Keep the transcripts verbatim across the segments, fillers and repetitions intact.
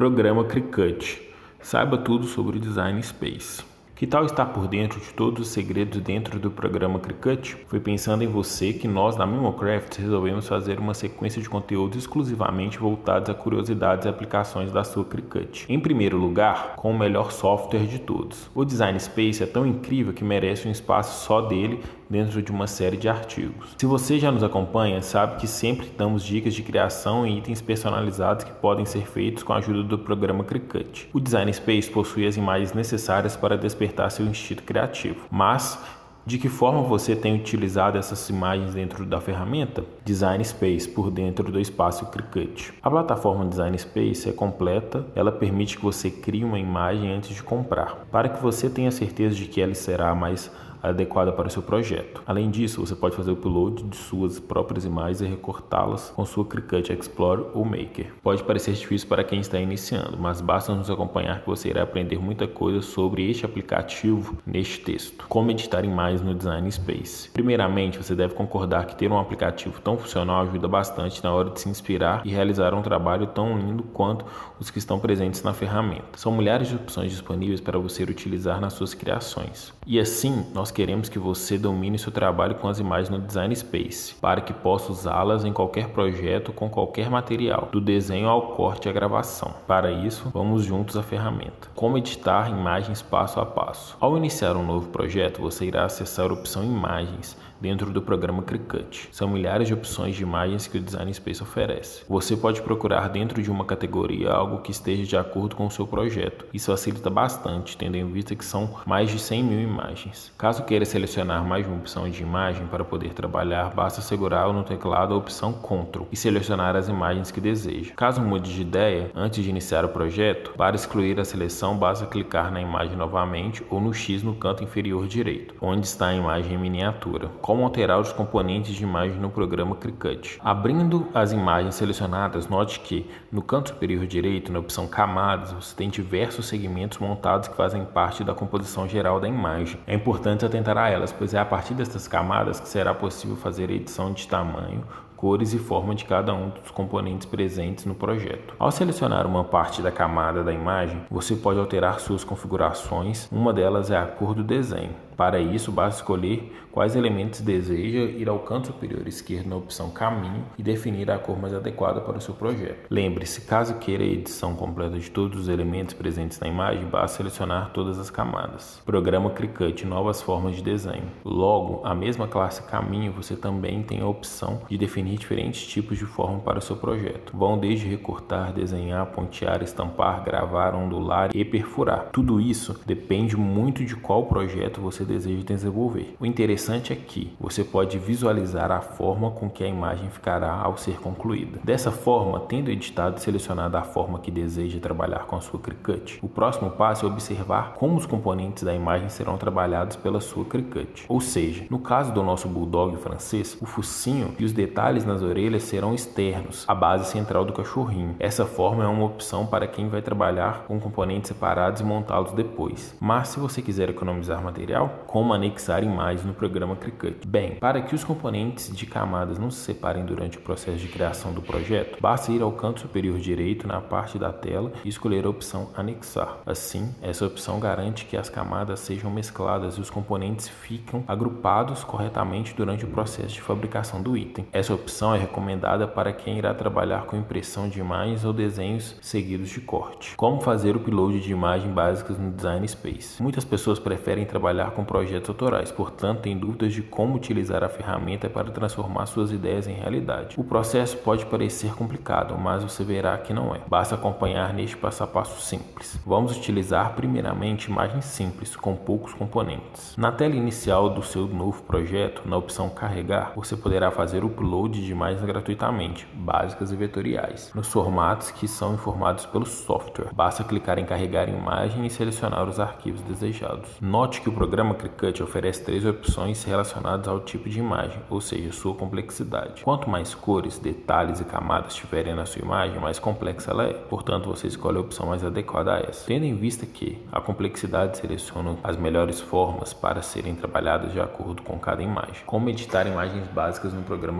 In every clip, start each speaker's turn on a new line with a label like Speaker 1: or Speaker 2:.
Speaker 1: Programa Cricut. Saiba tudo sobre o Design Space. Que tal estar por dentro de todos os segredos dentro do programa Cricut? Foi pensando em você que nós da Mimocraft resolvemos fazer uma sequência de conteúdos exclusivamente voltados a curiosidades e aplicações da sua Cricut. Em primeiro lugar, com o melhor software de todos. O Design Space é tão incrível que merece um espaço só dele dentro de uma série de artigos. Se você já nos acompanha, sabe que sempre damos dicas de criação e itens personalizados que podem ser feitos com a ajuda do programa Cricut. O Design Space possui as imagens necessárias para despertar seu instinto criativo, mas de que forma você tem utilizado essas imagens dentro da ferramenta? Design Space, por dentro do espaço Cricut. A plataforma Design Space é completa, ela permite que você crie uma imagem antes de comprar, para que você tenha certeza de que ela será mais adequada para o seu projeto. Além disso, você pode fazer o upload de suas próprias imagens e recortá-las com sua Cricut Explorer ou Maker. Pode parecer difícil para quem está iniciando, mas basta nos acompanhar que você irá aprender muita coisa sobre este aplicativo neste texto. Como editar imagens no Design Space. Primeiramente, você deve concordar que ter um aplicativo tão funcional ajuda bastante na hora de se inspirar e realizar um trabalho tão lindo quanto os que estão presentes na ferramenta. São milhares de opções disponíveis para você utilizar nas suas criações. E assim, nós queremos que você domine seu trabalho com as imagens no Design Space, para que possa usá-las em qualquer projeto com qualquer material, do desenho ao corte e à gravação. Para isso, vamos juntos à ferramenta. Como editar imagens passo a passo. Ao iniciar um novo projeto, você irá acessar a opção Imagens dentro do programa Cricut. São milhares de opções de imagens que o Design Space oferece. Você pode procurar dentro de uma categoria algo que esteja de acordo com o seu projeto. Isso facilita bastante, tendo em vista que são mais de cem mil imagens. Caso queira selecionar mais de uma opção de imagem para poder trabalhar, basta segurar no teclado a opção Ctrl e selecionar as imagens que deseja. Caso mude de ideia antes de iniciar o projeto, para excluir a seleção basta clicar na imagem novamente ou no X no canto inferior direito, onde está a imagem em miniatura. Como alterar os componentes de imagem no programa Cricut. Abrindo as imagens selecionadas, note que no canto superior direito, na opção Camadas, você tem diversos segmentos montados que fazem parte da composição geral da imagem. É importante atentar a elas, pois é a partir destas camadas que será possível fazer a edição de tamanho, cores e forma de cada um dos componentes presentes no projeto. Ao selecionar uma parte da camada da imagem, você pode alterar suas configurações, uma delas é a cor do desenho. Para isso, basta escolher quais elementos deseja, ir ao canto superior esquerdo na opção Caminho e definir a cor mais adequada para o seu projeto. Lembre-se, caso queira a edição completa de todos os elementos presentes na imagem, basta selecionar todas as camadas. Programa Cricut, novas formas de desenho. Logo, a mesma classe Caminho, você também tem a opção de definir diferentes tipos de forma para o seu projeto. Vão desde recortar, desenhar, pontear, estampar, gravar, ondular e perfurar. Tudo isso depende muito de qual projeto você deseja desenvolver. O interessante é que você pode visualizar a forma com que a imagem ficará ao ser concluída. Dessa forma, tendo editado e selecionado a forma que deseja trabalhar com a sua Cricut, o próximo passo é observar como os componentes da imagem serão trabalhados pela sua Cricut. Ou seja, no caso do nosso bulldog francês, o focinho e os detalhes nas orelhas serão externos, a base central do cachorrinho. Essa forma é uma opção para quem vai trabalhar com componentes separados e montá-los depois. Mas se você quiser economizar material, como anexar imagens no programa Cricut? Bem, para que os componentes de camadas não se separem durante o processo de criação do projeto, basta ir ao canto superior direito na parte da tela e escolher a opção Anexar. Assim, essa opção garante que as camadas sejam mescladas e os componentes ficam agrupados corretamente durante o processo de fabricação do item. Essa opção é recomendada para quem irá trabalhar com impressão de imagens ou desenhos seguidos de corte. Como fazer o upload de imagens básicas no Design Space? Muitas pessoas preferem trabalhar com projetos autorais, portanto têm dúvidas de como utilizar a ferramenta para transformar suas ideias em realidade. O processo pode parecer complicado, mas você verá que não é. Basta acompanhar neste passo a passo simples. Vamos utilizar primeiramente imagens simples, com poucos componentes. Na tela inicial do seu novo projeto, na opção Carregar, você poderá fazer o upload de imagens gratuitamente, básicas e vetoriais, nos formatos que são informados pelo software. Basta clicar em Carregar imagem e selecionar os arquivos desejados. Note que o programa Cricut oferece três opções relacionadas ao tipo de imagem, ou seja, sua complexidade. Quanto mais cores, detalhes e camadas tiverem na sua imagem, mais complexa ela é. Portanto, você escolhe a opção mais adequada a essa. Tendo em vista que a complexidade seleciona as melhores formas para serem trabalhadas de acordo com cada imagem. Como editar imagens básicas no programa Cricut?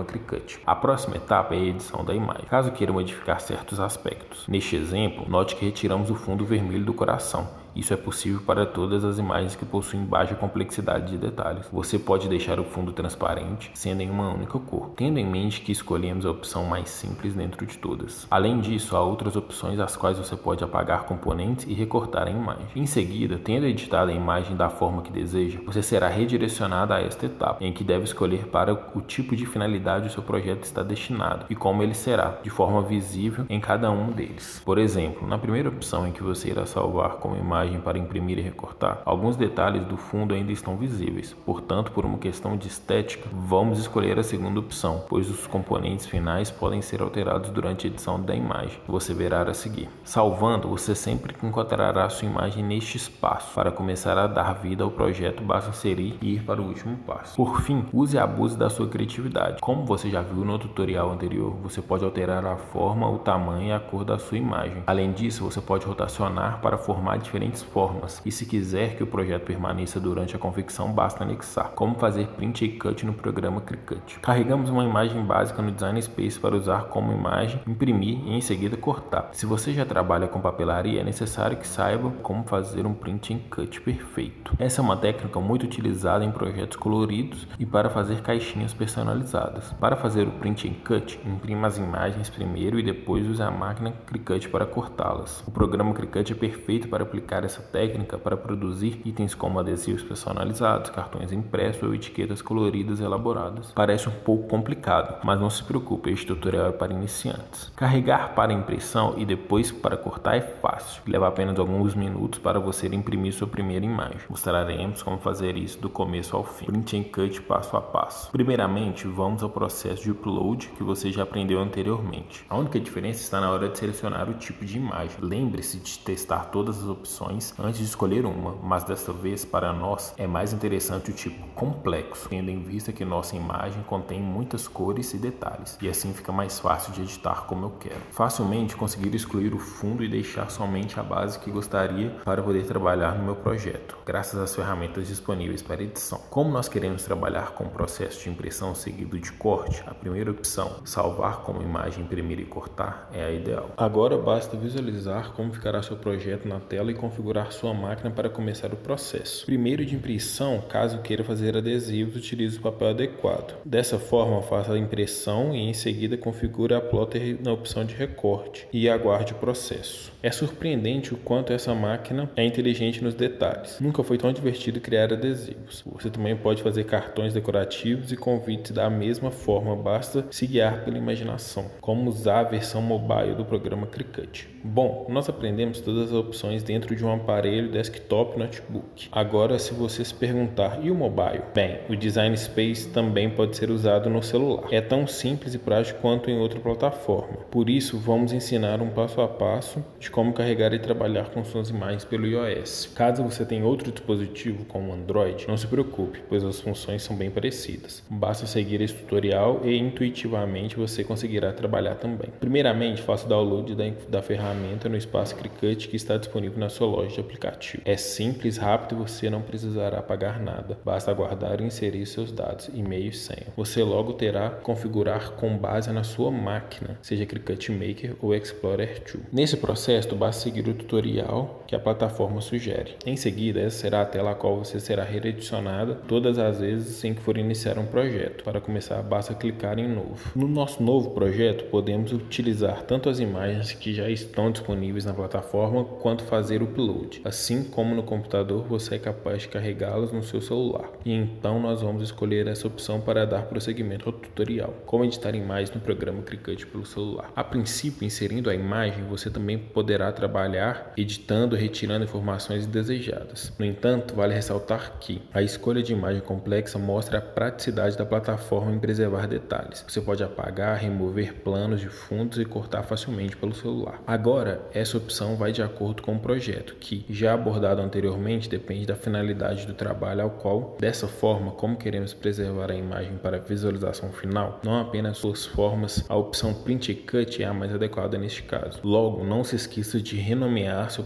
Speaker 1: Cricut. A próxima etapa é a edição da imagem, caso queira modificar certos aspectos. Neste exemplo, note que retiramos o fundo vermelho do coração. Isso é possível para todas as imagens que possuem baixa complexidade de detalhes. Você pode deixar o fundo transparente, sendo em uma única cor, tendo em mente que escolhemos a opção mais simples dentro de todas. Além disso, há outras opções às quais você pode apagar componentes e recortar a imagem. Em seguida, tendo editado a imagem da forma que deseja, você será redirecionado a esta etapa, em que deve escolher para o tipo de finalidade o seu projeto está destinado e como ele será, de forma visível em cada um deles. Por exemplo, na primeira opção em que você irá salvar como imagem para imprimir e recortar, alguns detalhes do fundo ainda estão visíveis. Portanto, por uma questão de estética, vamos escolher a segunda opção, pois os componentes finais podem ser alterados durante a edição da imagem. Você verá a seguir. Salvando, você sempre encontrará sua imagem neste espaço. Para começar a dar vida ao projeto, basta inserir e ir para o último passo. Por fim, use e abuse da sua criatividade. Como você já viu no tutorial anterior, você pode alterar a forma, o tamanho e a cor da sua imagem. Além disso, você pode rotacionar para formar diferentes formas, e se quiser que o projeto permaneça durante a confecção, basta anexar. Como fazer print e cut no programa Cricut. Carregamos uma imagem básica no Design Space para usar como imagem, imprimir e em seguida cortar. Se você já trabalha com papelaria, é necessário que saiba como fazer um print and cut perfeito. Essa é uma técnica muito utilizada em projetos coloridos e para fazer caixinhas personalizadas. Para fazer o print and cut, imprima as imagens primeiro e depois use a máquina Cricut para cortá-las. O programa Cricut é perfeito para aplicar essa técnica para produzir itens como adesivos personalizados, cartões impressos ou etiquetas coloridas elaboradas. Parece um pouco complicado, mas não se preocupe, este tutorial é para iniciantes. Carregar para impressão e depois para cortar é fácil, leva apenas alguns minutos para você imprimir sua primeira imagem. Mostraremos como fazer isso do começo ao fim. Print and cut passo a passo. Primeiramente, vamos ao processo de upload que você já aprendeu anteriormente. A única diferença está na hora de selecionar o tipo de imagem. Lembre-se de testar todas as opções antes de escolher uma, mas desta vez para nós é mais interessante o tipo complexo, tendo em vista que nossa imagem contém muitas cores e detalhes, e assim fica mais fácil de editar como eu quero. Facilmente conseguir excluir o fundo e deixar somente a base que gostaria para poder trabalhar no meu projeto, graças às ferramentas disponíveis para edição. Como nós queremos trabalhar com o processo de impressão seguido de corte, a primeira opção, salvar como imagem, imprimir e cortar, é a ideal. Agora basta visualizar como ficará seu projeto na tela e configurar sua máquina para começar o processo. Primeiro, de impressão, caso queira fazer adesivos, utilize o papel adequado. Dessa forma, faça a impressão e em seguida configure a plotter na opção de recorte e aguarde o processo. É surpreendente o quanto essa máquina é inteligente nos detalhes. Nunca foi tão divertido criar adesivos. Você também pode fazer cartões decorativos e convites da mesma forma, basta se guiar pela imaginação. Como usar a versão mobile do programa Cricut. Bom, nós aprendemos todas as opções dentro de um aparelho desktop notebook. Agora, se você se perguntar, e o mobile? Bem, o Design Space também pode ser usado no celular. É tão simples e prático quanto em outra plataforma. Por isso, vamos ensinar um passo a passo de como carregar e trabalhar com suas imagens pelo iOS. Caso você tenha outro dispositivo como Android, não se preocupe, pois as funções são bem parecidas. Basta seguir esse tutorial e intuitivamente você conseguirá trabalhar também. Primeiramente, faça o download da, da ferramenta no espaço Cricut que está disponível na sua loja de aplicativo. É simples, rápido e você não precisará pagar nada. Basta aguardar e inserir seus dados, e-mail e senha. Você logo terá que configurar com base na sua máquina, seja Cricut Maker ou Explorer dois. Nesse processo, basta seguir o tutorial que a plataforma sugere. Em seguida, essa será a tela a qual você será redirecionada todas as vezes em que for iniciar um projeto. Para começar, basta clicar em novo. No nosso novo projeto, podemos utilizar tanto as imagens que já estão disponíveis na plataforma, quanto fazer o upload. Assim como no computador, você é capaz de carregá-las no seu celular. E então nós vamos escolher essa opção para dar prosseguimento ao tutorial. Como editar imagens no programa Cricut pelo celular. A princípio, inserindo a imagem, você também poderá trabalhar editando e retirando informações indesejadas. No entanto, vale ressaltar que a escolha de imagem complexa mostra a praticidade da plataforma em preservar detalhes. Você pode apagar, remover planos de fundos e cortar facilmente pelo celular. Agora, essa opção vai de acordo com o projeto, que, já abordado anteriormente, depende da finalidade do trabalho ao qual, dessa forma, como queremos preservar a imagem para a visualização final, não apenas suas formas, a opção Print e Cut é a mais adequada neste caso. Logo, não se esqueça de renomear seu projeto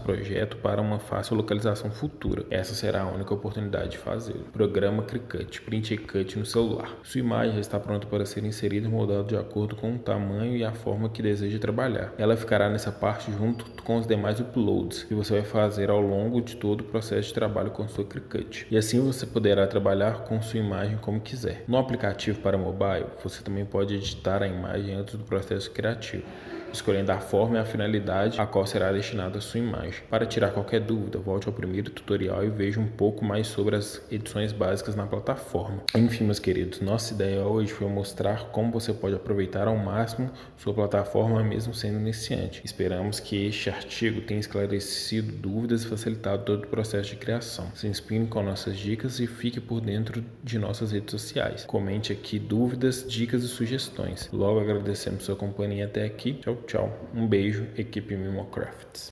Speaker 1: direto para uma fácil localização futura. Essa será a única oportunidade de fazê-lo. Programa Cricut, Print e Cut no celular. Sua imagem já está pronta para ser inserida e moldada de acordo com o tamanho e a forma que deseja trabalhar. Ela ficará nessa parte junto com os demais uploads que você vai fazer ao longo de todo o processo de trabalho com sua Cricut. E assim você poderá trabalhar com sua imagem como quiser. No aplicativo para mobile, você também pode editar a imagem antes do processo criativo, escolhendo a forma e a finalidade a qual será destinada a sua imagem. Para tirar qualquer dúvida, volte ao primeiro tutorial e veja um pouco mais sobre as edições básicas na plataforma. Enfim, meus queridos, nossa ideia hoje foi mostrar como você pode aproveitar ao máximo sua plataforma mesmo sendo iniciante. Esperamos que este artigo tenha esclarecido dúvidas e facilitado todo o processo de criação. Se inspire com nossas dicas e fique por dentro de nossas redes sociais. Comente aqui dúvidas, dicas e sugestões. Logo agradecemos sua companhia até aqui. Tchau, tchau. Um beijo, equipe Mimocrafts.